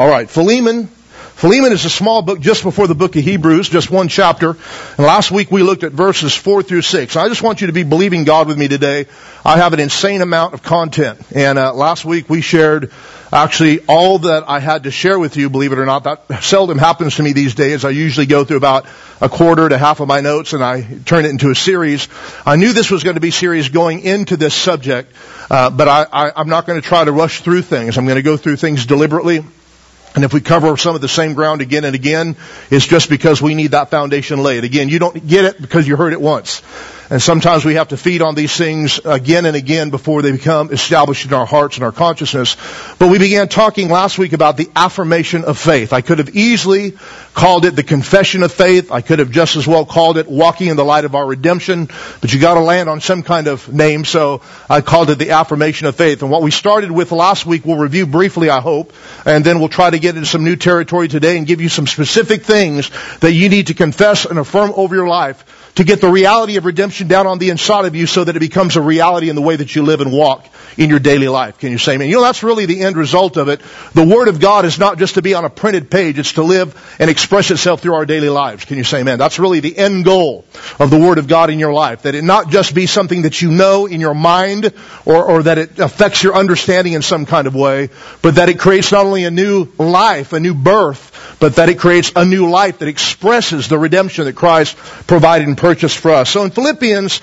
All right, Philemon. Philemon is a small book just before the book of Hebrews, just one chapter. And last week we looked at verses 4 through 6. I just want you to be believing God with me today. I have an insane amount of content. And last week we shared actually all that I had to share with you, believe it or not. That seldom happens to me these days. I usually go through about a quarter to half of my notes and I turn it into a series. I knew this was going to be serious going into this subject, but I'm not going to try to rush through things. I'm going to go through things deliberately. And if we cover some of the same ground again and again, it's just because we need that foundation laid. Again, you don't get it because you heard it once. And sometimes we have to feed on these things again and again before they become established in our hearts and our consciousness. But we began talking last week about the affirmation of faith. I could have easily called it the confession of faith. I could have just as well called it walking in the light of our redemption. But you got to land on some kind of name, so I called it the affirmation of faith. And what we started with last week we'll review briefly, I hope, and then we'll try to get into some new territory today and give you some specific things that you need to confess and affirm over your life to get the reality of redemption down on the inside of you so that it becomes a reality in the way that you live and walk in your daily life. Can you say amen? You know, that's really the end result of it. The Word of God is not just to be on a printed page. It's to live and express itself through our daily lives. Can you say amen? That's really the end goal of the Word of God in your life. That it not just be something that you know in your mind or that it affects your understanding in some kind of way, but that it creates not only a new life, a new birth, but that it creates a new life that expresses the redemption that Christ provided and purchased for us. So in Philippians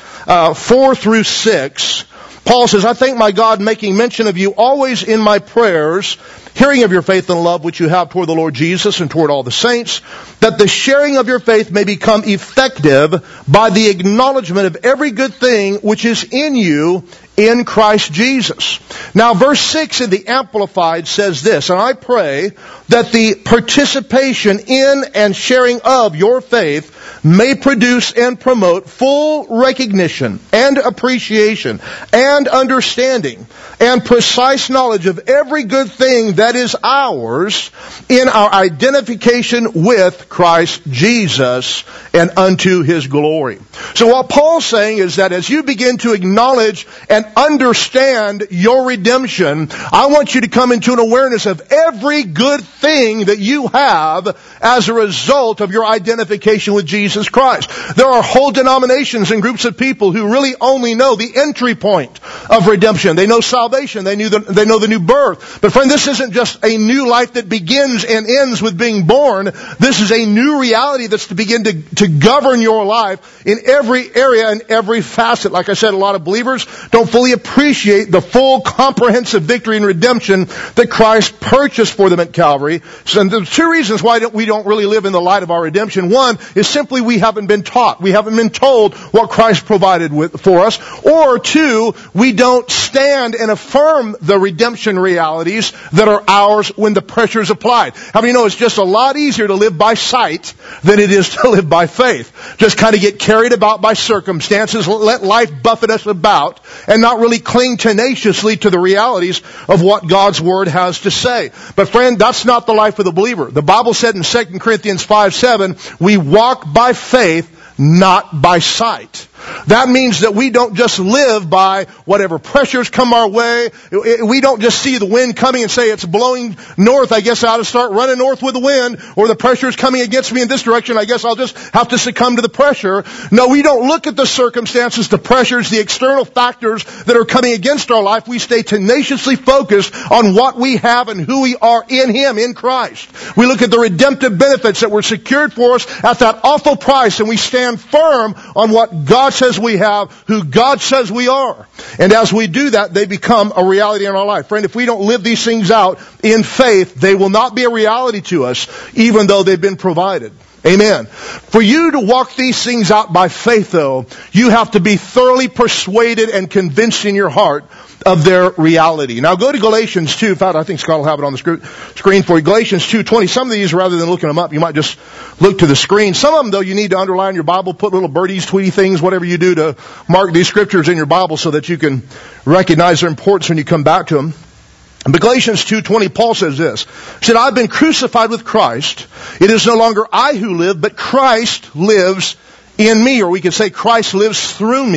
4 through 6, Paul says, I thank my God making mention of you always in my prayers, hearing of your faith and love which you have toward the Lord Jesus and toward all the saints, that the sharing of your faith may become effective by the acknowledgement of every good thing which is in you in Christ Jesus. Now verse 6 in the Amplified says this, and I pray that the participation in and sharing of your faith may produce and promote full recognition and appreciation and understanding and precise knowledge of every good thing that is ours in our identification with Christ Jesus and unto His glory. So what Paul's saying is that as you begin to acknowledge and understand your redemption, I want you to come into an awareness of every good thing that you have as a result of your identification with Jesus Christ. There are whole denominations and groups of people who really only know the entry point of redemption. They know salvation. They know the new birth. But friend, this isn't just a new life that begins and ends with being born. This is a new reality that's to begin to govern your life in every area and every facet. Like I said, a lot of believers don't fully appreciate the full comprehensive victory and redemption that Christ purchased for them at Calvary. So there's two reasons why we don't really live in the light of our redemption. One is simply we haven't been taught. We haven't been told what Christ provided for us. Or two, we don't stand and affirm the redemption realities that are ours when the pressure is applied. How many know it's just a lot easier to live by sight than it is to live by faith? Just kind of get carried about by circumstances, let life buffet us about, and not really cling tenaciously to the realities of what God's Word has to say. But friend, that's not the life of the believer. The Bible said in 2 Corinthians 5:7, we walk by faith, not by sight. That means that we don't just live by whatever pressures come our way. We don't just see the wind coming and say it's blowing north. I guess I ought to start running north with the wind, or the pressure is coming against me in this direction. I guess I'll just have to succumb to the pressure. No, we don't look at the circumstances, the pressures, the external factors that are coming against our life. We stay tenaciously focused on what we have and who we are in Him, in Christ. We look at the redemptive benefits that were secured for us at that awful price, and we stand firm on what God says we have, who God says we are. And as we do that, they become a reality in our life. Friend, if we don't live these things out in faith, they will not be a reality to us, even though they've been provided. Amen. For you to walk these things out by faith, though, you have to be thoroughly persuaded and convinced in your heart of their reality. Now go to Galatians 2. In fact, I think Scott will have it on the screen for you. Galatians 2:20. Some of these, rather than looking them up, you might just look to the screen. Some of them, though, you need to underline your Bible, put little birdies, tweety things, whatever you do to mark these scriptures in your Bible so that you can recognize their importance when you come back to them. But Galatians 2:20, Paul says this. He said, I've been crucified with Christ. It is no longer I who live, but Christ lives in me. Or we could say Christ lives through me.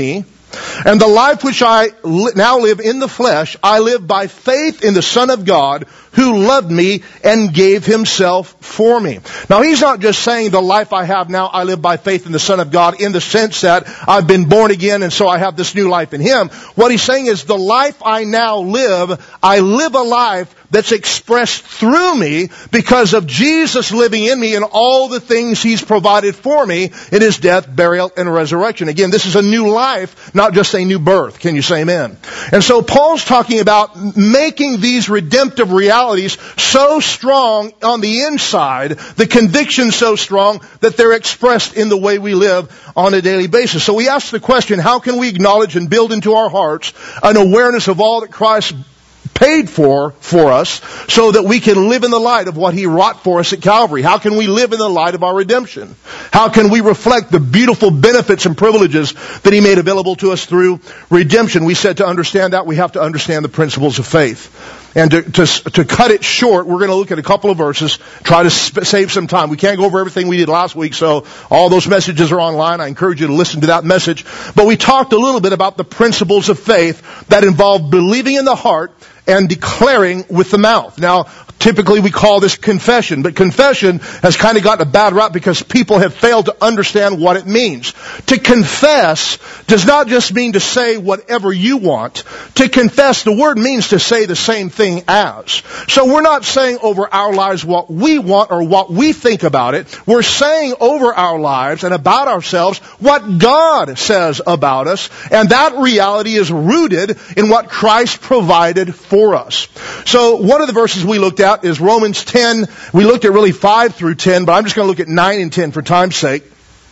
And the life which I now live in the flesh, I live by faith in the Son of God, who loved me and gave himself for me. Now, he's not just saying the life I have now, I live by faith in the Son of God in the sense that I've been born again and so I have this new life in him. What he's saying is the life I now live, I live a life that's expressed through me because of Jesus living in me and all the things he's provided for me in his death, burial, and resurrection. Again, this is a new life, not just a new birth. Can you say amen? And so Paul's talking about making these redemptive realities so strong on the inside, the conviction so strong that they're expressed in the way we live on a daily basis. So we ask the question, how can we acknowledge and build into our hearts an awareness of all that Christ paid for us so that we can live in the light of what he wrought for us at Calvary? How can we live in the light of our redemption? How can we reflect the beautiful benefits and privileges that he made available to us through redemption? We said to understand that, we have to understand the principles of faith. And to cut it short, we're going to look at a couple of verses, try to save some time. We can't go over everything we did last week, so all those messages are online. I encourage you to listen to that message. But we talked a little bit about the principles of faith that involve believing in the heart and declaring with the mouth. Now, typically we call this confession, but confession has kind of gotten a bad rap because people have failed to understand what it means. To confess does not just mean to say whatever you want. To confess, the word means to say the same thing as. So we're not saying over our lives what we want or what we think about it. We're saying over our lives and about ourselves what God says about us, and that reality is rooted in what Christ provided for us. So one of the verses we looked at is Romans 10. We looked at really 5 through 10, but I'm just going to look at 9 and 10 for time's sake.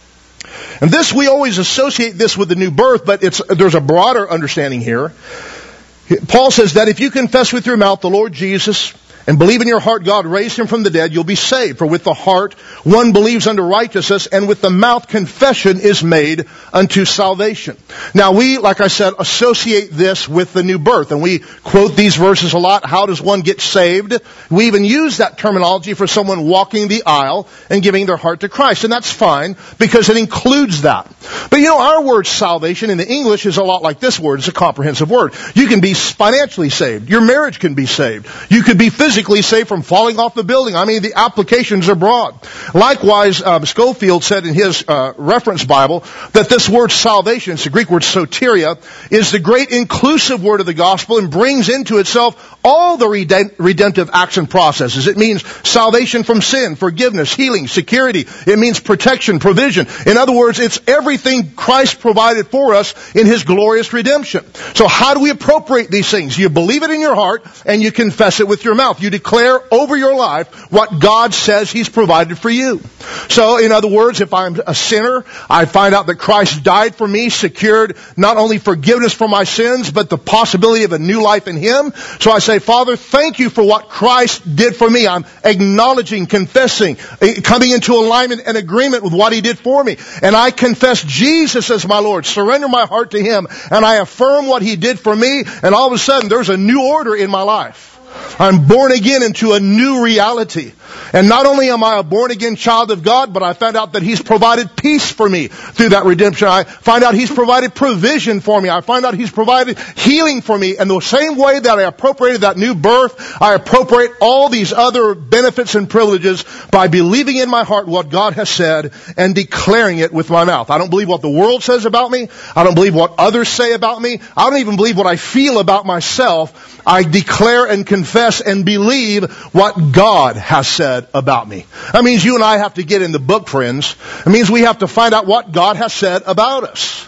And this, we always associate this with the new birth, but there's a broader understanding here. Paul says that if you confess with your mouth the Lord Jesus and believe in your heart God raised him from the dead, you'll be saved. For with the heart one believes unto righteousness, and with the mouth confession is made unto salvation. Now we, like I said, associate this with the new birth, and we quote these verses a lot. How does one get saved? We even use that terminology for someone walking the aisle and giving their heart to Christ, and that's fine because it includes that. But you know, our word salvation in the English is a lot like this word. It's a comprehensive word. You can be financially saved. Your marriage can be saved. You could be physically saved from falling off the building. I mean, the applications are broad. Likewise, Schofield said in his reference Bible that this word salvation, it's the Greek word soteria, is the great inclusive word of the gospel and brings into itself all the redemptive acts and processes. It means salvation from sin, forgiveness, healing, security. It means protection, provision. In other words, it's everything Christ provided for us in his glorious redemption. So how do we appropriate these things? You believe it in your heart and you confess it with your mouth. You declare over your life what God says he's provided for you. So, in other words, if I'm a sinner, I find out that Christ died for me, secured not only forgiveness for my sins, but the possibility of a new life in him. So I say, Father, thank you for what Christ did for me. I'm acknowledging, confessing, coming into alignment and agreement with what he did for me. And I confess Jesus as my Lord, surrender my heart to him, and I affirm what he did for me, and all of a sudden there's a new order in my life. I'm born again into a new reality. And not only am I a born again child of God, but I found out that he's provided peace for me through that redemption. I find out he's provided provision for me. I find out he's provided healing for me. And the same way that I appropriated that new birth, I appropriate all these other benefits and privileges by believing in my heart what God has said and declaring it with my mouth. I don't believe what the world says about me. I don't believe what others say about me. I don't even believe what I feel about myself. I declare and confess and believe what God has said about me. That means you and I have to get in the book, friends. It means we have to find out what God has said about us.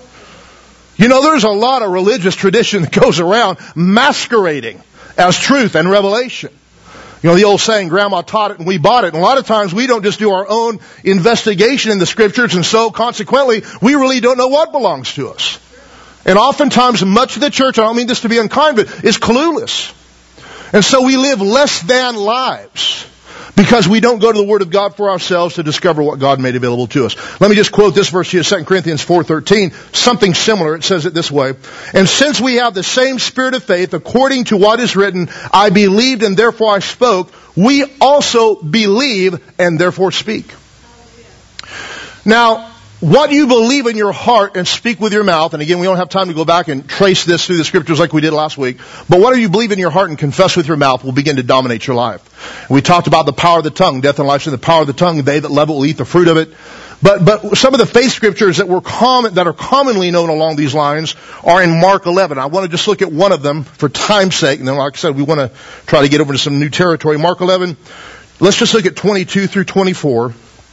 You know, there's a lot of religious tradition that goes around masquerading as truth and revelation. You know, the old saying, Grandma taught it and we bought it. And a lot of times we don't just do our own investigation in the scriptures, and so consequently we really don't know what belongs to us. And oftentimes much of the church, I don't mean this to be unkind, but is clueless. And so we live less than lives because we don't go to the Word of God for ourselves to discover what God made available to us. Let me just quote this verse here, 2 Corinthians 4:13, something similar. It says it this way. And since we have the same spirit of faith, according to what is written, I believed and therefore I spoke, we also believe and therefore speak. Now, what you believe in your heart and speak with your mouth, and again, we don't have time to go back and trace this through the scriptures like we did last week, but whatever you believe in your heart and confess with your mouth will begin to dominate your life. We talked about the power of the tongue, death and life in the power of the tongue, they that love it will eat the fruit of it. But some of the faith scriptures that are commonly known along these lines are in Mark 11. I want to just look at one of them for time's sake, and then like I said, we want to try to get over to some new territory. Mark 11, let's just look at 22 through 24.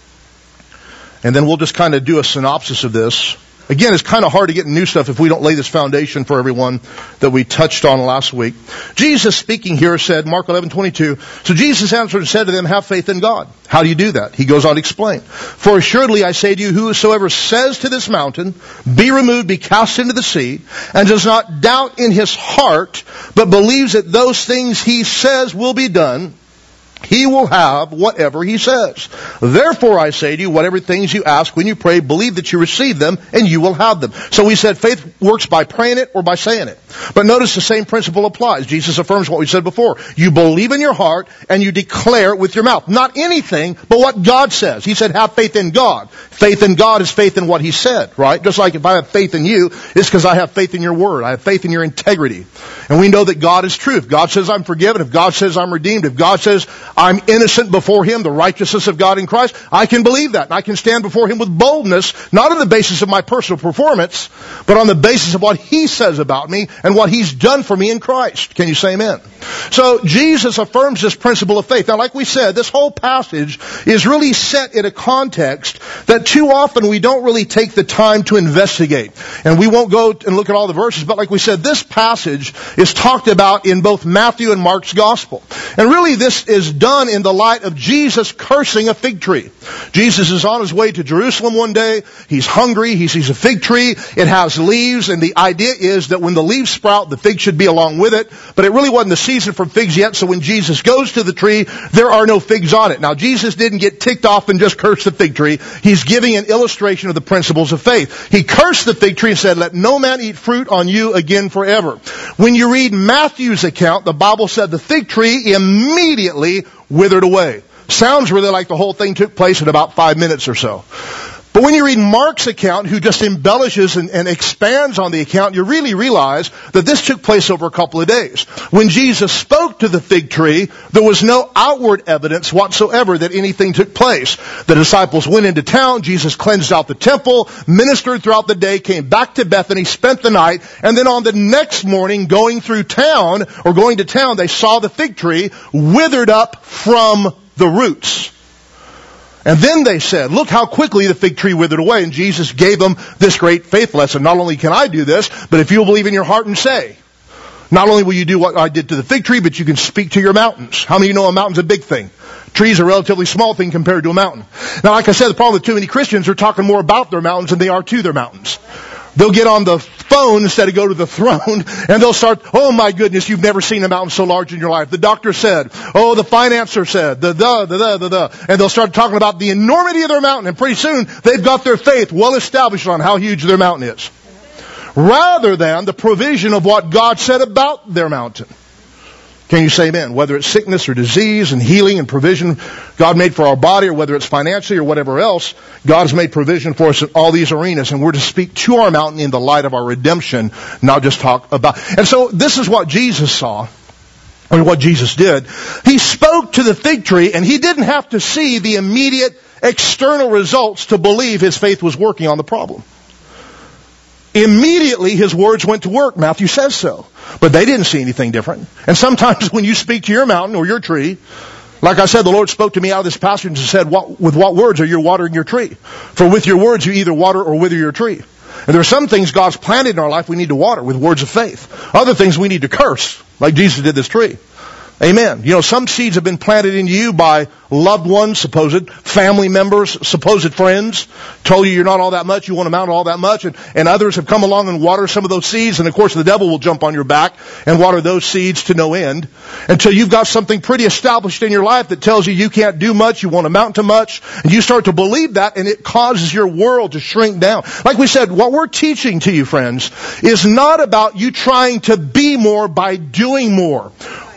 And then we'll just kind of do a synopsis of this. Again, it's kind of hard to get new stuff if we don't lay this foundation for everyone that we touched on last week. Jesus speaking here said, Mark 11:22, so Jesus answered and said to them, have faith in God. How do you do that? He goes on to explain. For assuredly I say to you, whosoever says to this mountain, be removed, be cast into the sea, and does not doubt in his heart, but believes that those things he says will be done, he will have whatever he says. Therefore I say to you, whatever things you ask when you pray, believe that you receive them and you will have them. So we said faith works by praying it or by saying it. But notice the same principle applies. Jesus affirms what we said before. You believe in your heart and you declare it with your mouth. Not anything, but what God says. He said have faith in God. Faith in God is faith in what He said, right? Just like if I have faith in you, it's because I have faith in your word. I have faith in your integrity. And we know that God is true. If God says I'm forgiven, if God says I'm redeemed, if God says I'm innocent before Him, the righteousness of God in Christ, I can believe that. And I can stand before Him with boldness, not on the basis of my personal performance, but on the basis of what He says about me and what He's done for me in Christ. Can you say amen? So Jesus affirms this principle of faith. Now, like we said, this whole passage is really set in a context that too often we don't really take the time to investigate. And we won't go and look at all the verses, but like we said, this passage is talked about in both Matthew and Mark's gospel. And really this is done in the light of Jesus cursing a fig tree. Jesus is on his way to Jerusalem one day. He's hungry. He sees a fig tree. It has leaves. And the idea is that when the leaves sprout, the fig should be along with it. But it really wasn't the season for figs yet. So when Jesus goes to the tree, there are no figs on it. Now, Jesus didn't get ticked off and just curse the fig tree. He's giving an illustration of the principles of faith. He cursed the fig tree and said, let no man eat fruit on you again forever. When you read Matthew's account, the Bible said the fig tree immediately withered away. Sounds really like the whole thing took place in about 5 minutes or so. But when you read Mark's account, who just embellishes and expands on the account, you really realize that this took place over a couple of days. When Jesus spoke to the fig tree, there was no outward evidence whatsoever that anything took place. The disciples went into town, Jesus cleansed out the temple, ministered throughout the day, came back to Bethany, spent the night, and then on the next morning, going to town, they saw the fig tree withered up from the roots. And then they said, look how quickly the fig tree withered away. And Jesus gave them this great faith lesson. Not only can I do this, but if you'll believe in your heart and say, not only will you do what I did to the fig tree, but you can speak to your mountains. How many of you know a mountain's a big thing? Trees are a relatively small thing compared to a mountain. Now, like I said, the problem with too many Christians are talking more about their mountains than they are to their mountains. They'll get on the phone instead of go to the throne, and they'll start, oh my goodness, you've never seen a mountain so large in your life. The doctor said, oh, the financier said, and they'll start talking about the enormity of their mountain, and pretty soon they've got their faith well established on how huge their mountain is, rather than the provision of what God said about their mountain. Can you say amen? Whether it's sickness or disease and healing and provision God made for our body, or whether it's financially or whatever else, God's made provision for us in all these arenas. And we're to speak to our mountain in the light of our redemption, not just talk about. And so this is what Jesus saw, or what Jesus did. He spoke to the fig tree, and he didn't have to see the immediate external results to believe his faith was working on the problem. Immediately his words went to work. Matthew says so. But they didn't see anything different. And sometimes when you speak to your mountain or your tree, like I said, the Lord spoke to me out of this passage and said, with what words are you watering your tree? For with your words you either water or wither your tree. And there are some things God's planted in our life we need to water with words of faith. Other things we need to curse, like Jesus did this tree. Amen. You know, some seeds have been planted in you by loved ones, supposed family members, supposed friends, told you you're not all that much, you won't amount to all that much, and others have come along and watered some of those seeds, and of course the devil will jump on your back and water those seeds to no end until you've got something pretty established in your life that tells you can't do much, you won't amount to much, and you start to believe that, and it causes your world to shrink down. Like we said, what we're teaching to you, friends, is not about you trying to be more by doing more. What we're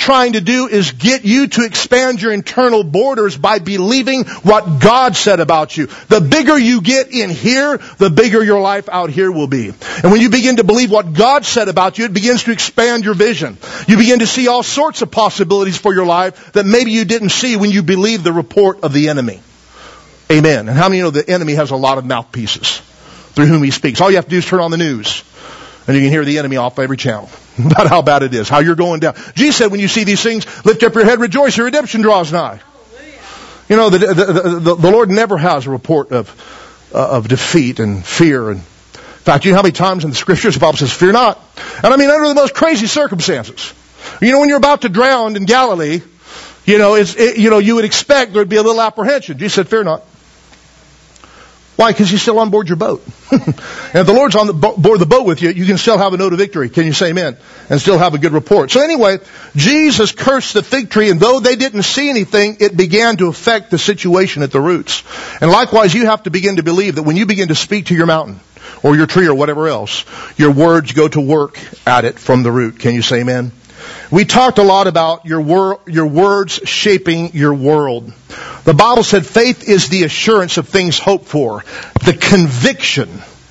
trying to do is get you to expand your internal borders by believing what God said about you. The bigger you get in here, the bigger your life out here will be. And when you begin to believe what God said about you, it begins to expand your vision. You begin to see all sorts of possibilities for your life that maybe you didn't see when you believed the report of the enemy. Amen. And how many know the enemy has a lot of mouthpieces through whom he speaks? All you have to do is turn on the news, and you can hear the enemy off every channel about how bad it is, how you're going down. Jesus said, when you see these things, lift up your head, rejoice, your redemption draws nigh. You know, the Lord never has a report of defeat and fear. And in fact, you know how many times in the Scriptures the Bible says, fear not. And I mean, under the most crazy circumstances. You know, when you're about to drown in Galilee, you know, you would expect there'd be a little apprehension. Jesus said, fear not. Why? Because you're still on board your boat. And if the Lord's on board the boat with you, you can still have a note of victory. Can you say amen? And still have a good report. So anyway, Jesus cursed the fig tree, and though they didn't see anything, it began to affect the situation at the roots. And likewise, you have to begin to believe that when you begin to speak to your mountain, or your tree, or whatever else, your words go to work at it from the root. Can you say amen? We talked a lot about your words shaping your world. The Bible said faith is the assurance of things hoped for, the conviction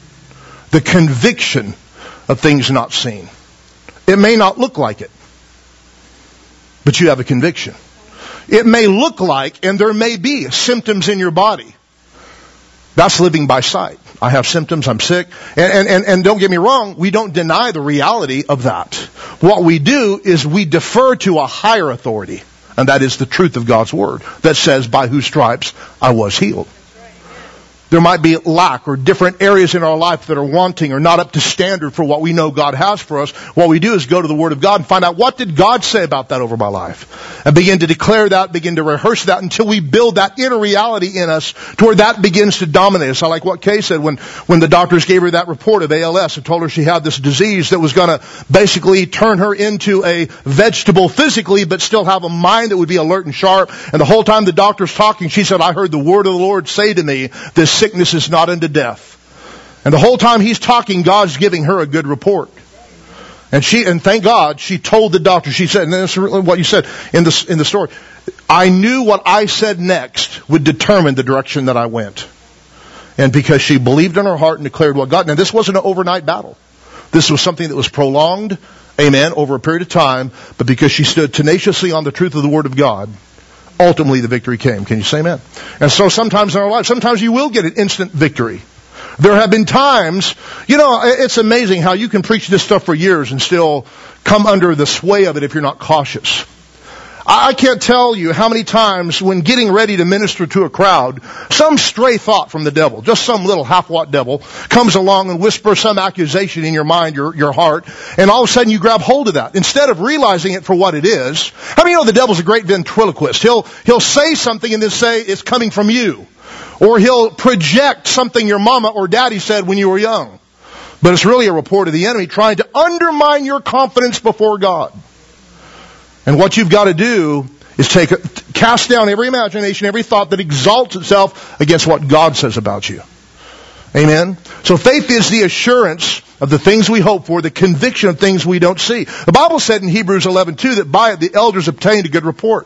of things not seen. It may not look like it, but you have a conviction. It may look like, and there may be symptoms in your body. That's living by sight. I have symptoms, I'm sick. And don't get me wrong, we don't deny the reality of that. What we do is we defer to a higher authority. And that is the truth of God's Word that says, by whose stripes I was healed. There might be lack or different areas in our life that are wanting or not up to standard for what we know God has for us. What we do is go to the Word of God and find out, what did God say about that over my life? And begin to declare that, begin to rehearse that until we build that inner reality in us to where that begins to dominate us. I like what Kay said when the doctors gave her that report of ALS and told her she had this disease that was going to basically turn her into a vegetable physically, but still have a mind that would be alert and sharp. And the whole time the doctor's talking, she said, I heard the word of the Lord say to me, this sickness is not unto death. And the whole time he's talking, God's giving her a good report. And thank God, she told the doctor, she said, and this is really what you said in the story, I knew what I said next would determine the direction that I went. And because she believed in her heart and declared what God, now this wasn't an overnight battle. This was something that was prolonged, amen, over a period of time, but because she stood tenaciously on the truth of the Word of God, ultimately the victory came. Can you say amen? And so sometimes in our life, sometimes you will get an instant victory. There have been times, you know, it's amazing how you can preach this stuff for years and still come under the sway of it if you're not cautious. I can't tell you how many times when getting ready to minister to a crowd, some stray thought from the devil, just some little half-watt devil, comes along and whispers some accusation in your mind, your heart, and all of a sudden you grab hold of that. Instead of realizing it for what it is, how many know the devil's a great ventriloquist? He'll say something and then say it's coming from you. Or he'll project something your mama or daddy said when you were young. But it's really a report of the enemy trying to undermine your confidence before God. And what you've got to do is cast down every imagination, every thought that exalts itself against what God says about you. Amen? So faith is the assurance of the things we hope for, the conviction of things we don't see. The Bible said in Hebrews 11:2 that by it the elders obtained a good report.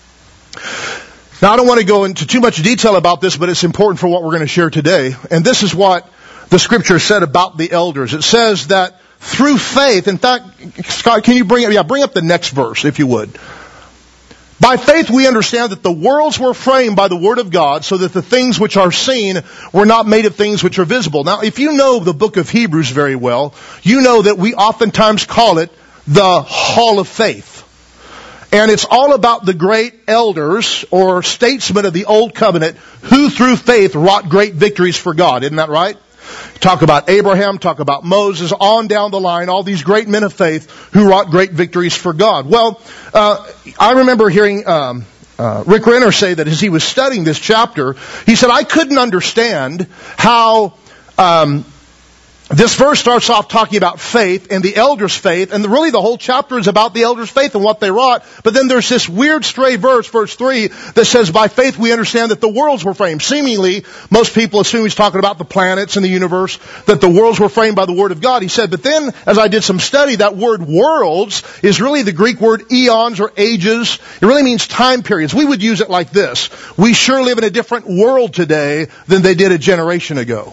Now I don't want to go into too much detail about this, but it's important for what we're going to share today. And this is what the Scripture said about the elders. It says that through faith, in fact, Scott, can you bring up the next verse, if you would. By faith we understand that the worlds were framed by the Word of God, so that the things which are seen were not made of things which are visible. Now, if you know the book of Hebrews very well, you know that we oftentimes call it the Hall of Faith. And it's all about the great elders or statesmen of the Old Covenant who through faith wrought great victories for God. Isn't that right? Talk about Abraham, talk about Moses, on down the line, all these great men of faith who wrought great victories for God. Well, I remember hearing Rick Renner say that as he was studying this chapter, he said, I couldn't understand how This verse starts off talking about faith and the elders' faith, and really the whole chapter is about the elders' faith and what they wrought. But then there's this weird stray verse, verse 3, that says, by faith we understand that the worlds were framed. Seemingly, most people assume he's talking about the planets and the universe, that the worlds were framed by the Word of God. He said, but then, as I did some study, that word worlds is really the Greek word eons or ages. It really means time periods. We would use it like this: we sure live in a different world today than they did a generation ago.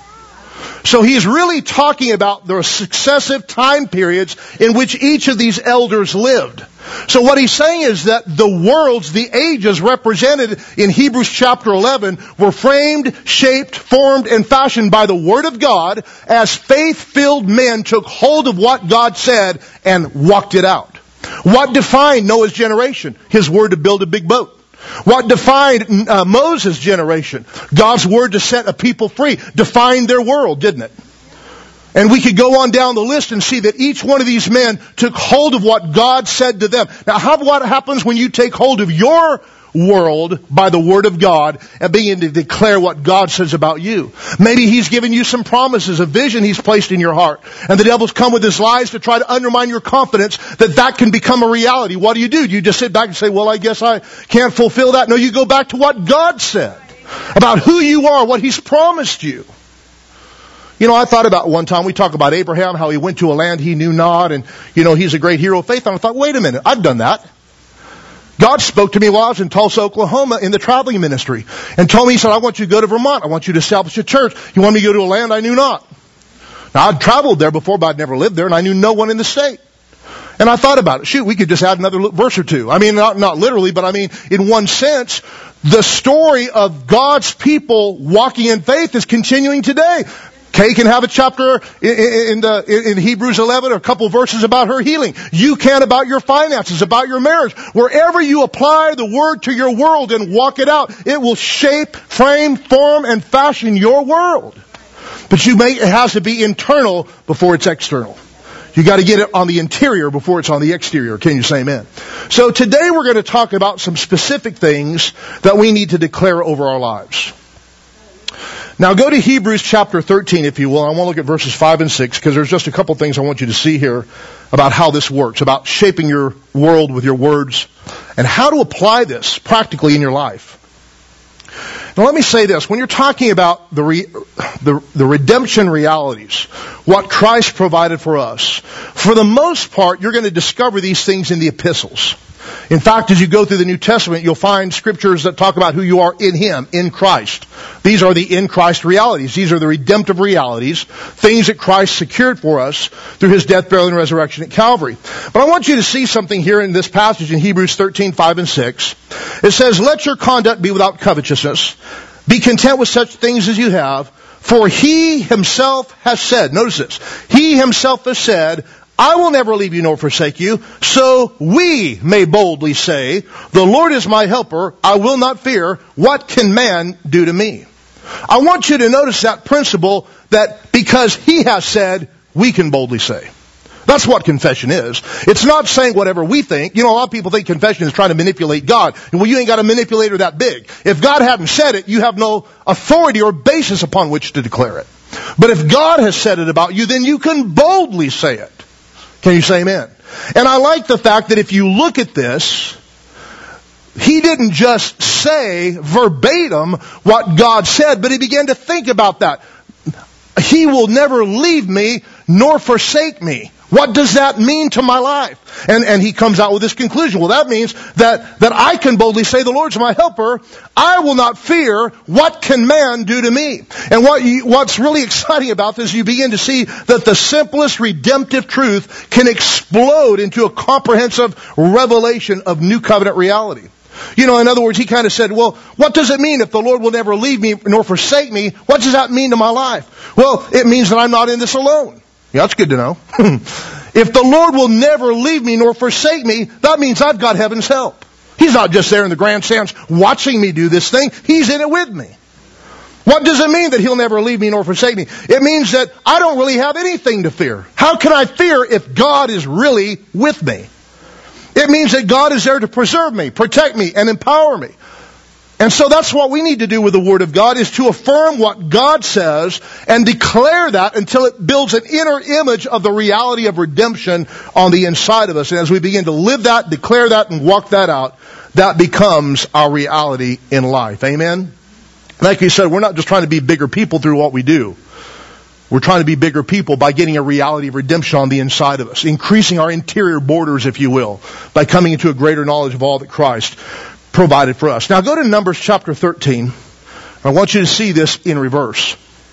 So he's really talking about the successive time periods in which each of these elders lived. So what he's saying is that the worlds, the ages represented in Hebrews chapter 11 were framed, shaped, formed, and fashioned by the Word of God as faith-filled men took hold of what God said and walked it out. What defined Noah's generation? His word to build a big boat. What defined Moses' generation? God's word to set a people free. Defined their world, didn't it? And we could go on down the list and see that each one of these men took hold of what God said to them. Now, what happens when you take hold of your world by the Word of God and begin to declare what God says about you? Maybe He's given you some promises, a vision He's placed in your heart, and the devil's come with his lies to try to undermine your confidence that can become a reality. What do? You just sit back and say, well, I guess I can't fulfill that. No, you go back to what God said about who you are, what He's promised you. You know, I thought about one time, we talk about Abraham, how he went to a land he knew not, and, he's a great hero of faith. And I thought, wait a minute, I've done that. God spoke to me while I was in Tulsa, Oklahoma in the traveling ministry and told me, He said, I want you to go to Vermont. I want you to establish a church. You want me to go to a land I knew not. Now, I'd traveled there before, but I'd never lived there, and I knew no one in the state. And I thought about it. Shoot, we could just add another verse or two. I mean, not literally, but I mean, in one sense, the story of God's people walking in faith is continuing today. Kay can have a chapter in Hebrews 11 or a couple verses about her healing. You can about your finances, about your marriage. Wherever you apply the Word to your world and walk it out, it will shape, frame, form, and fashion your world. But it has to be internal before it's external. You got to get it on the interior before it's on the exterior. Can you say amen? So today we're going to talk about some specific things that we need to declare over our lives. Now go to Hebrews chapter 13, if you will. I want to look at verses 5 and 6 because there's just a couple things I want you to see here about how this works, about shaping your world with your words and how to apply this practically in your life. Now let me say this. When you're talking about the redemption realities, what Christ provided for us, for the most part, you're going to discover these things in the epistles. In fact, as you go through the New Testament, you'll find scriptures that talk about who you are in Him, in Christ. These are the in Christ realities. These are the redemptive realities, things that Christ secured for us through His death, burial, and resurrection at Calvary. But I want you to see something here in this passage in Hebrews 13, 5 and 6. It says, let your conduct be without covetousness. Be content with such things as you have. For He Himself has said, notice this, He Himself has said, I will never leave you nor forsake you. So we may boldly say, the Lord is my helper. I will not fear. What can man do to me? I want you to notice that principle that because He has said, we can boldly say. That's what confession is. It's not saying whatever we think. A lot of people think confession is trying to manipulate God. And well, you ain't got a manipulator that big. If God hadn't said it, you have no authority or basis upon which to declare it. But if God has said it about you, then you can boldly say it. Can you say amen? And I like the fact that if you look at this, he didn't just say verbatim what God said, but he began to think about that. He will never leave me nor forsake me. What does that mean to my life? And he comes out with this conclusion. Well, that means that I can boldly say, the Lord's my helper. I will not fear. What can man do to me? And what's really exciting about this, you begin to see that the simplest redemptive truth can explode into a comprehensive revelation of new covenant reality. In other words, he kind of said, well, what does it mean if the Lord will never leave me nor forsake me? What does that mean to my life? Well, it means that I'm not in this alone. Yeah, that's good to know. If the Lord will never leave me nor forsake me, that means I've got heaven's help. He's not just there in the grandstands watching me do this thing. He's in it with me. What does it mean that He'll never leave me nor forsake me? It means that I don't really have anything to fear. How can I fear if God is really with me? It means that God is there to preserve me, protect me, and empower me. And so that's what we need to do with the Word of God, is to affirm what God says and declare that until it builds an inner image of the reality of redemption on the inside of us. And as we begin to live that, declare that, and walk that out, that becomes our reality in life. Amen? Like you said, we're not just trying to be bigger people through what we do. We're trying to be bigger people by getting a reality of redemption on the inside of us, increasing our interior borders, if you will, by coming into a greater knowledge of all that Christ provided for us. Now go to Numbers chapter 13. I want you to see this in reverse.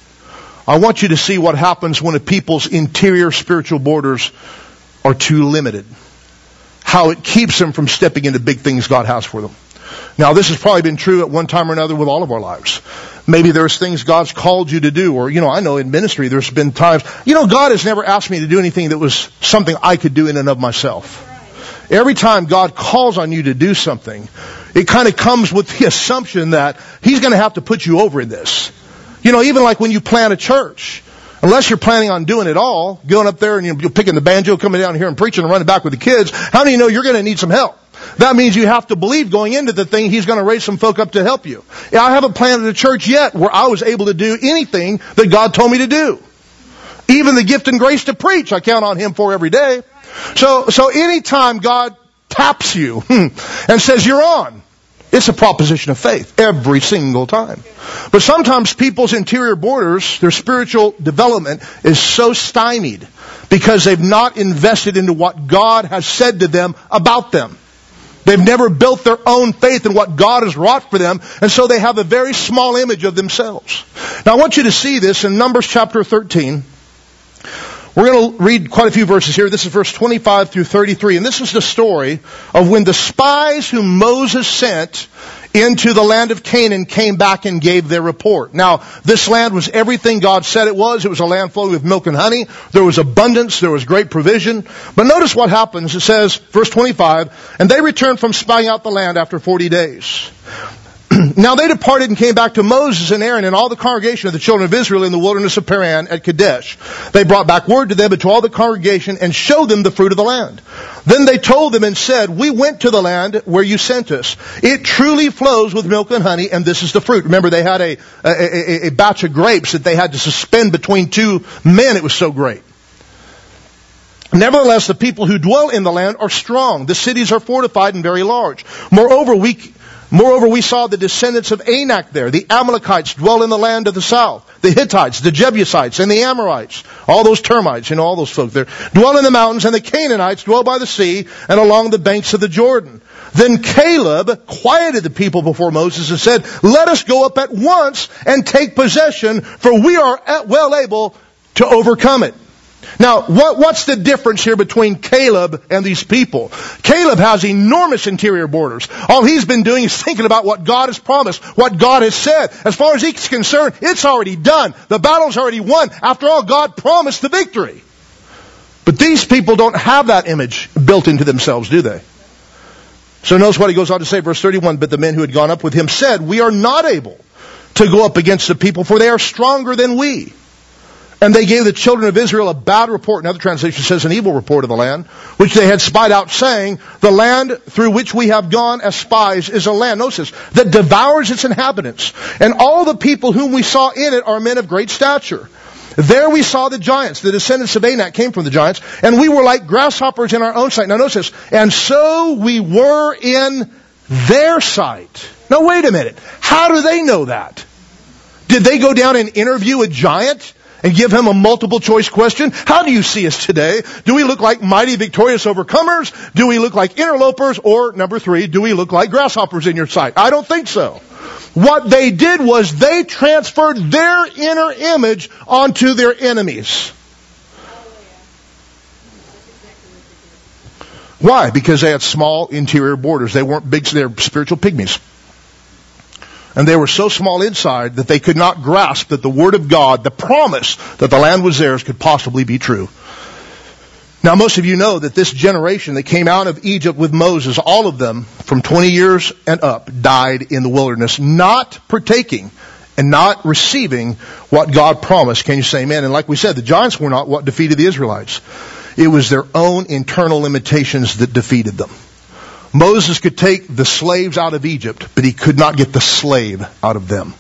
I want you to see what happens when a people's interior spiritual borders are too limited. How it keeps them from stepping into big things God has for them. Now this has probably been true at one time or another with all of our lives. Maybe there's things God's called you to do, or, I know in ministry there's been times, God has never asked me to do anything that was something I could do in and of myself. Every time God calls on you to do something, it kind of comes with the assumption that He's going to have to put you over in this. Even like when you plant a church, unless you're planning on doing it all, going up there and you're picking the banjo, coming down here and preaching and running back with the kids, how do you know you're going to need some help? That means you have to believe going into the thing He's going to raise some folk up to help you. I haven't planted a church yet where I was able to do anything that God told me to do. Even the gift and grace to preach, I count on Him for every day. So anytime God taps you and says you're on, it's a proposition of faith every single time. But sometimes people's interior borders, their spiritual development is so stymied because they've not invested into what God has said to them about them. They've never built their own faith in what God has wrought for them, and so they have a very small image of themselves. Now I want you to see this in Numbers chapter 13. We're going to read quite a few verses here. This is verse 25 through 33. And this is the story of when the spies whom Moses sent into the land of Canaan came back and gave their report. Now, this land was everything God said it was. It was a land flowing with milk and honey. There was abundance. There was great provision. But notice what happens. It says, verse 25, and they returned from spying out the land after 40 days. Now they departed and came back to Moses and Aaron and all the congregation of the children of Israel in the wilderness of Paran at Kadesh. They brought back word to them and to all the congregation and showed them the fruit of the land. Then they told them and said, we went to the land where you sent us. It truly flows with milk and honey, and this is the fruit. Remember, they had a batch of grapes that they had to suspend between two men. It was so great. Nevertheless, the people who dwell in the land are strong. The cities are fortified and very large. Moreover, we saw the descendants of Anak there. The Amalekites dwell in the land of the south. The Hittites, the Jebusites, and the Amorites. All those termites, all those folk there. Dwell in the mountains, and the Canaanites dwell by the sea and along the banks of the Jordan. Then Caleb quieted the people before Moses and said, let us go up at once and take possession, for we are well able to overcome it. Now, what's the difference here between Caleb and these people? Caleb has enormous interior borders. All he's been doing is thinking about what God has promised, what God has said. As far as he's concerned, it's already done. The battle's already won. After all, God promised the victory. But these people don't have that image built into themselves, do they? So notice what he goes on to say, verse 31, but the men who had gone up with him said, we are not able to go up against the people, for they are stronger than we. And they gave the children of Israel a bad report. Another translation says an evil report of the land, which they had spied out, saying, the land through which we have gone as spies is a land, notice this, that devours its inhabitants. And all the people whom we saw in it are men of great stature. There we saw the giants. The descendants of Anak came from the giants. And we were like grasshoppers in our own sight. Now notice this. And so we were in their sight. Now wait a minute. How do they know that? Did they go down and interview a giant and give him a multiple choice question? How do you see us today? Do we look like mighty victorious overcomers? Do we look like interlopers? Or number 3, do we look like grasshoppers in your sight? I don't think so. What they did was they transferred their inner image onto their enemies. Why? Because they had small interior borders. They weren't big, they were spiritual pygmies. And they were so small inside that they could not grasp that the Word of God, the promise that the land was theirs, could possibly be true. Now, most of you know that this generation that came out of Egypt with Moses, all of them from 20 years and up, died in the wilderness, not partaking and not receiving what God promised. Can you say amen? And like we said, the giants were not what defeated the Israelites. It was their own internal limitations that defeated them. Moses could take the slaves out of Egypt, but he could not get the slave out of them.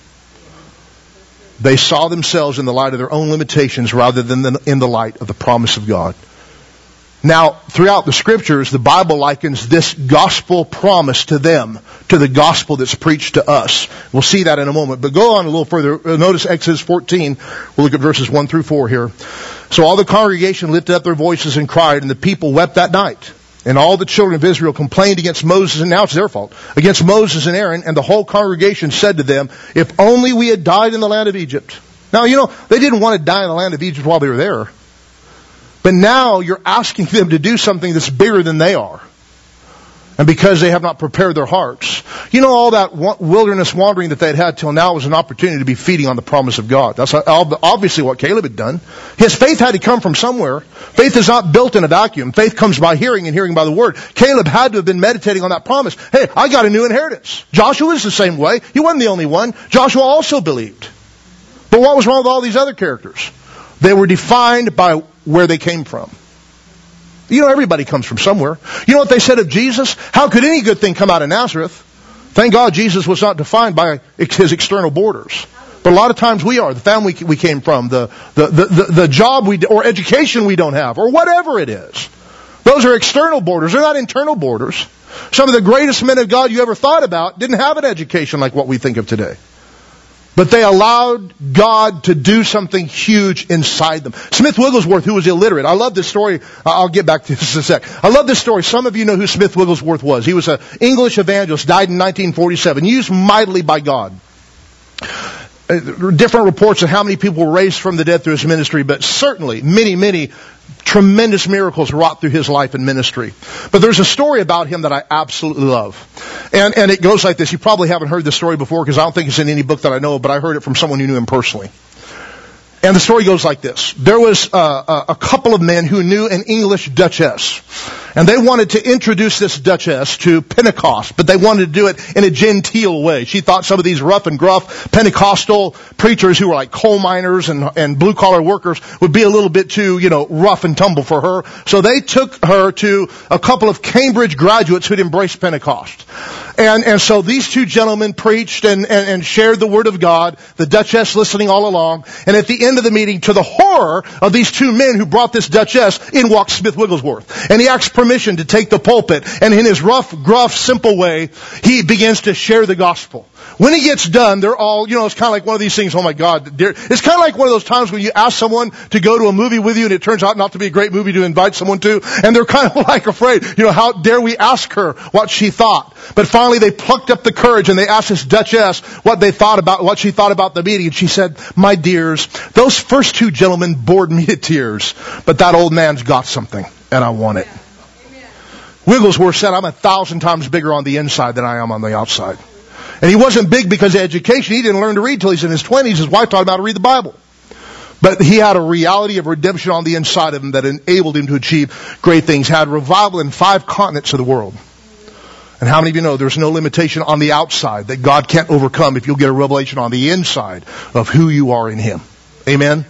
They saw themselves in the light of their own limitations rather than in the light of the promise of God. Now, throughout the scriptures, the Bible likens this gospel promise to them, to the gospel that's preached to us. We'll see that in a moment. But go on a little further. Notice Exodus 14. We'll look at verses 1 through 4 here. So all the congregation lifted up their voices and cried, and the people wept that night. And all the children of Israel complained against Moses, and now it's their fault, against Moses and Aaron, and the whole congregation said to them, if only we had died in the land of Egypt. Now, they didn't want to die in the land of Egypt while they were there. But now you're asking them to do something that's bigger than they are. And because they have not prepared their hearts. All that wilderness wandering that they'd had till now was an opportunity to be feeding on the promise of God. That's obviously what Caleb had done. His faith had to come from somewhere. Faith is not built in a vacuum. Faith comes by hearing and hearing by the word. Caleb had to have been meditating on that promise. Hey, I got a new inheritance. Joshua is the same way. He wasn't the only one. Joshua also believed. But what was wrong with all these other characters? They were defined by where they came from. Everybody comes from somewhere. You know what they said of Jesus? How could any good thing come out of Nazareth? Thank God Jesus was not defined by his external borders. But a lot of times we are. The family we came from, the job or education we don't have, or whatever it is. Those are external borders. They're not internal borders. Some of the greatest men of God you ever thought about didn't have an education like what we think of today. But they allowed God to do something huge inside them. Smith Wigglesworth, who was illiterate. I love this story. I'll get back to this in a sec. I love this story. Some of you know who Smith Wigglesworth was. He was an English evangelist, died in 1947, used mightily by God. Different reports of how many people were raised from the dead through his ministry, but certainly many tremendous miracles wrought through his life and ministry. But there's a story about him that I absolutely love. And it goes like this. You probably haven't heard this story before because I don't think it's in any book that I know of, but I heard it from someone who knew him personally. And the story goes like this. There was a couple of men who knew an English duchess. And they wanted to introduce this duchess to Pentecost, but they wanted to do it in a genteel way. She thought some of these rough and gruff Pentecostal preachers who were like coal miners and blue-collar workers would be a little bit too, rough and tumble for her. So they took her to a couple of Cambridge graduates who'd embraced Pentecost. And so these two gentlemen preached and shared the word of God, the duchess listening all along. And at the end of the meeting, to the horror of these two men who brought this duchess, in walks Smith Wigglesworth. And he asks permission to take the pulpit. And in his rough, gruff, simple way, he begins to share the gospel. When he gets done, they're all, it's kind of like one of these things, oh my God. It's kind of like one of those times when you ask someone to go to a movie with you and it turns out not to be a great movie to invite someone to. And they're kind of like afraid, how dare we ask her what she thought. But finally they plucked up the courage and they asked this duchess what she thought about the meeting. And she said, my dears, those first two gentlemen bored me to tears, but that old man's got something and I want it. Amen. Wigglesworth said, I'm 1,000 times bigger on the inside than I am on the outside. And he wasn't big because of education. He didn't learn to read till he's in his 20s. His wife taught him how to read the Bible. But he had a reality of redemption on the inside of him that enabled him to achieve great things. Had revival in 5 continents of the world. And how many of you know there's no limitation on the outside that God can't overcome if you'll get a revelation on the inside of who you are in Him. Amen?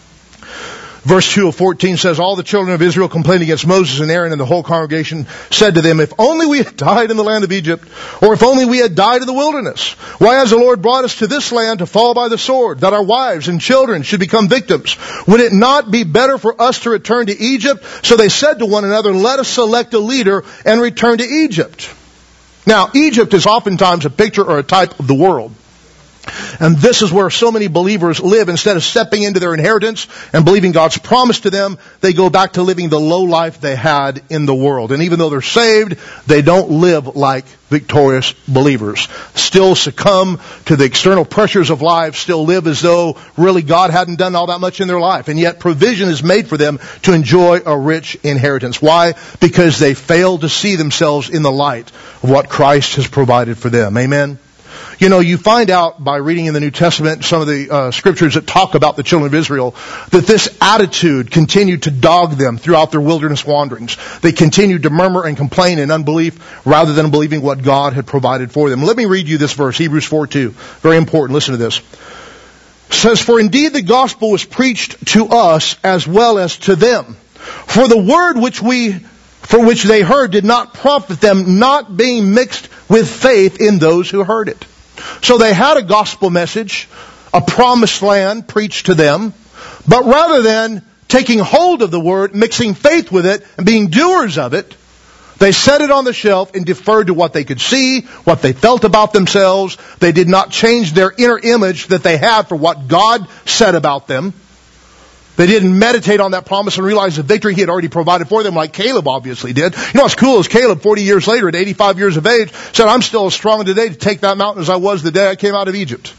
Verse 2 of 14 says, all the children of Israel complained against Moses and Aaron, and the whole congregation said to them, if only we had died in the land of Egypt, or if only we had died in the wilderness. Why has the Lord brought us to this land to fall by the sword, that our wives and children should become victims? Would it not be better for us to return to Egypt? So they said to one another, let us select a leader and return to Egypt. Now, Egypt is oftentimes a picture or a type of the world. And this is where so many believers live. Instead of stepping into their inheritance and believing God's promise to them, they go back to living the low life they had in the world. And even though they're saved, they don't live like victorious believers. Still succumb to the external pressures of life, still live as though really God hadn't done all that much in their life. And yet provision is made for them to enjoy a rich inheritance. Why? Because they fail to see themselves in the light of what Christ has provided for them. Amen? You find out by reading in the New Testament some of the scriptures that talk about the children of Israel that this attitude continued to dog them throughout their wilderness wanderings. They continued to murmur and complain in unbelief rather than believing what God had provided for them. Let me read you this verse, Hebrews 4:2. Very important. Listen to this. It says, for indeed the gospel was preached to us as well as to them. For the word which we for which they heard did not profit them, not being mixed with faith in those who heard it. So they had a gospel message, a promised land preached to them, but rather than taking hold of the word, mixing faith with it, and being doers of it, they set it on the shelf and deferred to what they could see, what they felt about themselves. They did not change their inner image that they had for what God said about them. They didn't meditate on that promise and realize the victory He had already provided for them, like Caleb obviously did. You know what's cool is Caleb, 40 years later, at 85 years of age, said, I'm still as strong today to take that mountain as I was the day I came out of Egypt.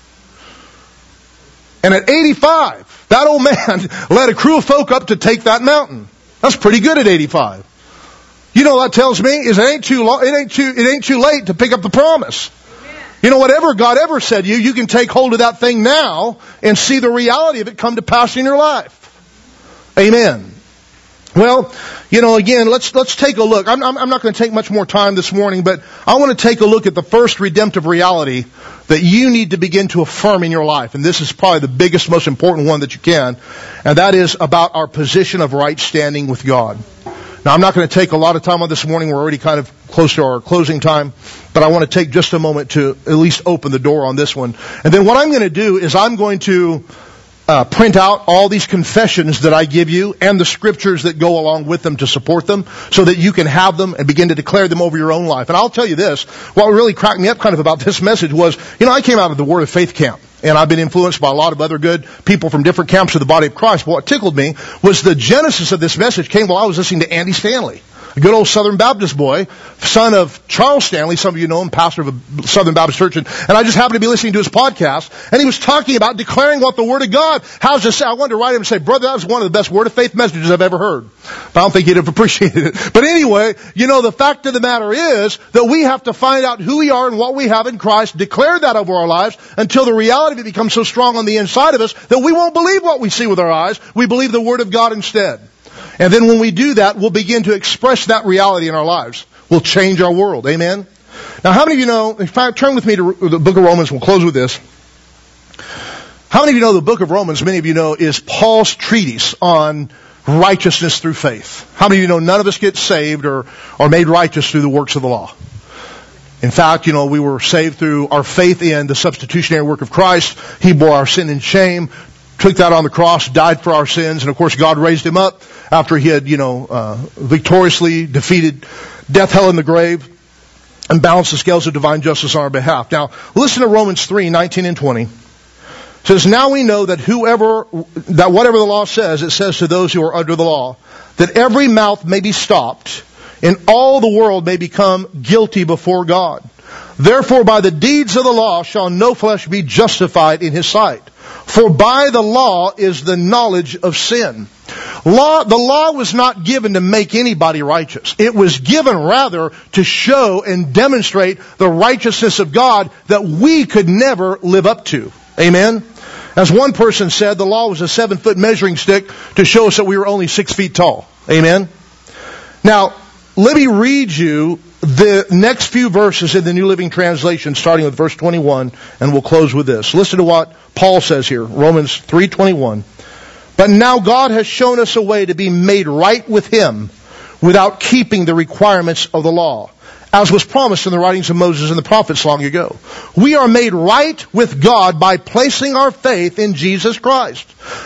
And at 85, that old man led a crew of folk up to take that mountain. That's pretty good at 85. You know what that tells me is it ain't too late to pick up the promise. Amen. You know, whatever God ever said to you, you can take hold of that thing now and see the reality of it come to pass in your life. Amen. Well, you know, again, let's take a look. I'm not going to take much more time this morning, but I want to take a look at the first redemptive reality that you need to begin to affirm in your life. And this is probably the biggest, most important one that you can. And that is about our position of right standing with God. Now, I'm not going to take a lot of time on this morning. We're already kind of close to our closing time. But I want to take just a moment to at least open the door on this one. And then what I'm going to do is I'm going to print out all these confessions that I give you and the scriptures that go along with them to support them so that you can have them and begin to declare them over your own life. And I'll tell you this, what really cracked me up kind of about this message was, you know, I came out of the Word of Faith camp. And I've been influenced by a lot of other good people from different camps of the body of Christ. But what tickled me was the genesis of this message came while I was listening to Andy Stanley, a good old Southern Baptist boy, son of Charles Stanley. Some of you know him, pastor of a Southern Baptist church. And I just happened to be listening to his podcast. And he was talking about declaring what the Word of God has to say. I wanted to write him and say, brother, that was one of the best Word of Faith messages I've ever heard. But I don't think he'd have appreciated it. But anyway, you know, the fact of the matter is that we have to find out who we are and what we have in Christ, declare that over our lives until the reality of it becomes so strong on the inside of us that we won't believe what we see with our eyes. We believe the Word of God instead. And then when we do that, we'll begin to express that reality in our lives. We'll change our world. Amen? Now, how many of you know, in fact, turn with me to the book of Romans. We'll close with this. How many of you know the book of Romans, many of you know, is Paul's treatise on righteousness through faith? How many of you know none of us get saved or made righteous through the works of the law? In fact, you know, we were saved through our faith in the substitutionary work of Christ. He bore our sin and shame, took that on the cross, died for our sins, and of course God raised Him up after He had, victoriously defeated death, hell, and the grave, and balanced the scales of divine justice on our behalf. Now, listen to Romans 3:19 and 20. It says, now we know that whatever the law says, it says to those who are under the law, that every mouth may be stopped, and all the world may become guilty before God. Therefore, by the deeds of the law shall no flesh be justified in His sight. For by the law is the knowledge of sin. The law was not given to make anybody righteous. It was given rather to show and demonstrate the righteousness of God that we could never live up to. Amen? As one person said, the law was a 7-foot measuring stick to show us that we were only 6 feet tall. Amen? Now, let me read you the next few verses in the New Living Translation, starting with verse 21, and we'll close with this. Listen to what Paul says here, Romans 3:21. But now God has shown us a way to be made right with Him without keeping the requirements of the law, as was promised in the writings of Moses and the prophets long ago. We are made right with God by placing our faith in Jesus Christ.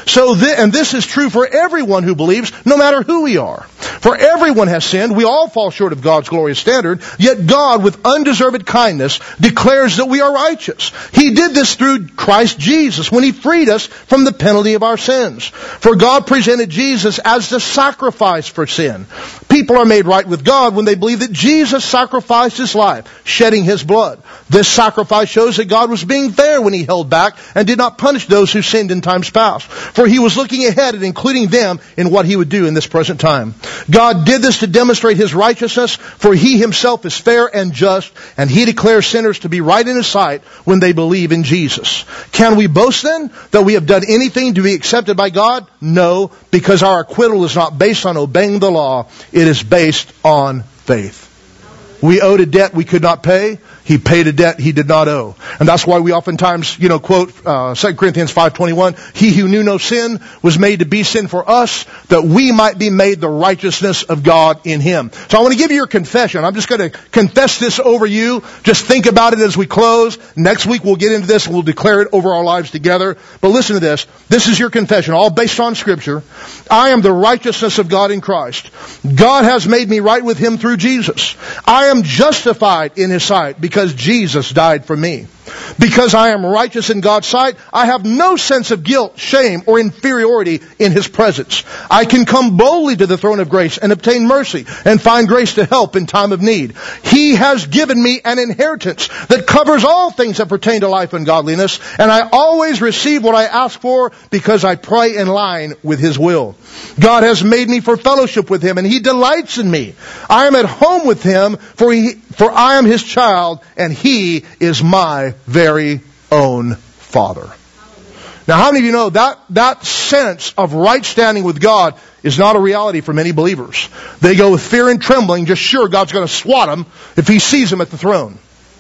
And this is true for everyone who believes, no matter who we are. For everyone has sinned. We all fall short of God's glorious standard. Yet God, with undeserved kindness, declares that we are righteous. He did this through Christ Jesus when He freed us from the penalty of our sins. For God presented Jesus as the sacrifice for sin. People are made right with God when they believe that Jesus sacrificed His life, shedding His blood. This sacrifice shows that God was being fair when He held back and did not punish those who sinned in times past. For He was looking ahead and including them in what He would do in this present time. God did this to demonstrate His righteousness, for He Himself is fair and just, and He declares sinners to be right in His sight when they believe in Jesus. Can we boast then that we have done anything to be accepted by God? No, because our acquittal is not based on obeying the law. It is based on faith. We owed a debt we could not pay. He paid a debt he did not owe. And that's why we oftentimes, quote 2 Corinthians 5:21, he who knew no sin was made to be sin for us, that we might be made the righteousness of God in him. So I want to give you your confession. I'm just going to confess this over you. Just think about it as we close. Next week we'll get into this and we'll declare it over our lives together. But listen to this. This is your confession, all based on Scripture. I am the righteousness of God in Christ. God has made me right with him through Jesus. I am justified in his sight because Jesus died for me. Because I am righteous in God's sight, I have no sense of guilt, shame, or inferiority in his presence. I can come boldly to the throne of grace and obtain mercy and find grace to help in time of need. He has given me an inheritance that covers all things that pertain to life and godliness, and I always receive what I ask for because I pray in line with his will. God has made me for fellowship with him, and he delights in me. I am at home with him, for I am his child, and he is my very own Father. Now, how many of you know that sense of right standing with God is not a reality for many believers? They go with fear and trembling, just sure God's going to swat them if he sees them at the throne.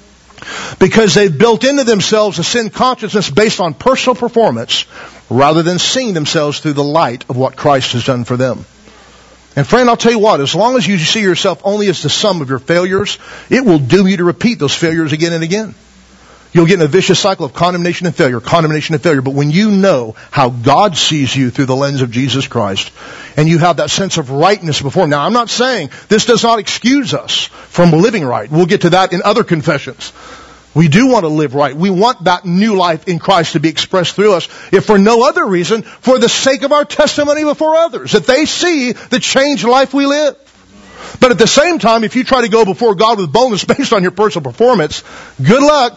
Because they've built into themselves a sin consciousness based on personal performance rather than seeing themselves through the light of what Christ has done for them. And friend, I'll tell you what, as long as you see yourself only as the sum of your failures, it will doom you to repeat those failures again and again. You'll get in a vicious cycle of condemnation and failure. But when you know how God sees you through the lens of Jesus Christ, and you have that sense of rightness before him. Now, I'm not saying this does not excuse us from living right. We'll get to that in other confessions. We do want to live right. We want that new life in Christ to be expressed through us, if for no other reason, for the sake of our testimony before others, that they see the changed life we live. But at the same time, if you try to go before God with boldness based on your personal performance, good luck.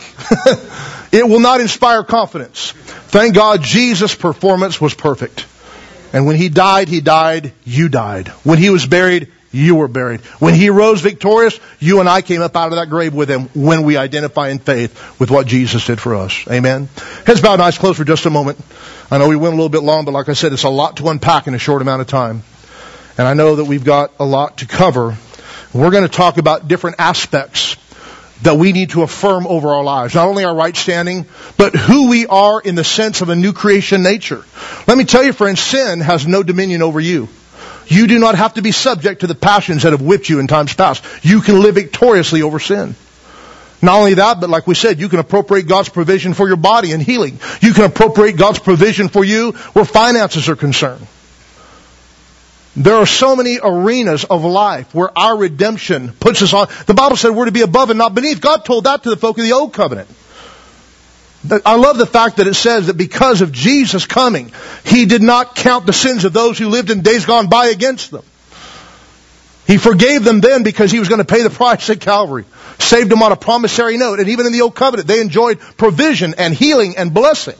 It will not inspire confidence. Thank God Jesus' performance was perfect. And when he died, you died. When he was buried, you were buried. When he rose victorious, you and I came up out of that grave with him when we identify in faith with what Jesus did for us. Amen. Heads bowed, eyes closed for just a moment. I know we went a little bit long, but like I said, it's a lot to unpack in a short amount of time. And I know that we've got a lot to cover. We're going to talk about different aspects that we need to affirm over our lives. Not only our right standing, but who we are in the sense of a new creation nature. Let me tell you, friends, sin has no dominion over you. You do not have to be subject to the passions that have whipped you in times past. You can live victoriously over sin. Not only that, but like we said, you can appropriate God's provision for your body and healing. You can appropriate God's provision for you where finances are concerned. There are so many arenas of life where our redemption puts us on. The Bible said we're to be above and not beneath. God told that to the folk of the Old Covenant. I love the fact that it says that because of Jesus coming, he did not count the sins of those who lived in days gone by against them. He forgave them then because he was going to pay the price at Calvary. Saved them on a promissory note. And even in the Old Covenant, they enjoyed provision and healing and blessing.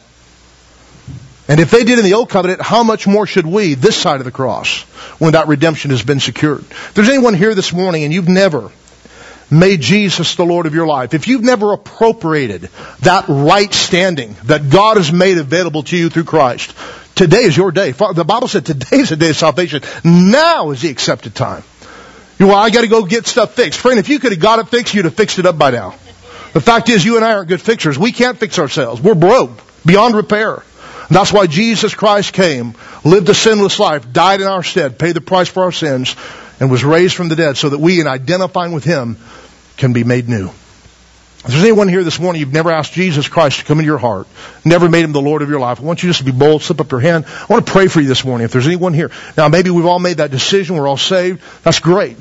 And if they did in the Old Covenant, how much more should we this side of the cross when that redemption has been secured? If there's anyone here this morning and you've never made Jesus the Lord of your life, if you've never appropriated that right standing that God has made available to you through Christ, today is your day. The Bible said today is the day of salvation. Now is the accepted time. I got to go get stuff fixed. Friend, if you could have got it fixed, you'd have fixed it up by now. The fact is, you and I aren't good fixers. We can't fix ourselves. We're broke, beyond repair. And that's why Jesus Christ came, lived a sinless life, died in our stead, paid the price for our sins, and was raised from the dead so that we, in identifying with him, can be made new. If there's anyone here this morning, you've never asked Jesus Christ to come into your heart, never made him the Lord of your life, I want you just to be bold, slip up your hand. I want to pray for you this morning. If there's anyone here. Now, maybe we've all made that decision, we're all saved. That's great.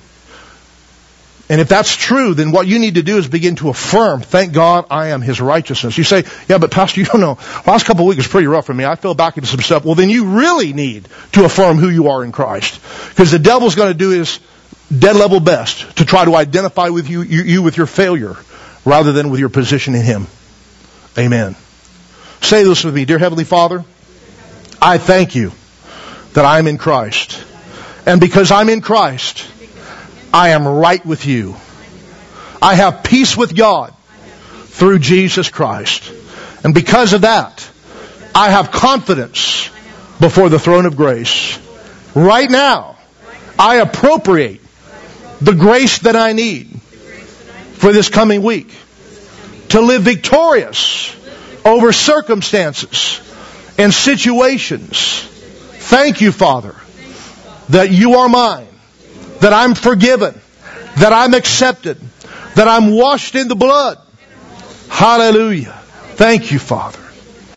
And if that's true, then what you need to do is begin to affirm, thank God I am his righteousness. You say, yeah, but Pastor, you don't know. Last couple of weeks was pretty rough for me. I fell back into some stuff. Well, then you really need to affirm who you are in Christ. Because the devil's going to do his dead level best to try to identify with you with your failure rather than with your position in him. Amen. Say this with me. Dear Heavenly Father, I thank you that I am in Christ. And because I'm in Christ, I am right with you. I have peace with God through Jesus Christ. And because of that, I have confidence before the throne of grace. Right now, I appropriate the grace that I need for this coming week. to live victorious over circumstances and situations. Thank you, Father, that you are mine, that I'm forgiven, that I'm accepted, that I'm washed in the blood. Hallelujah. Thank you, Father.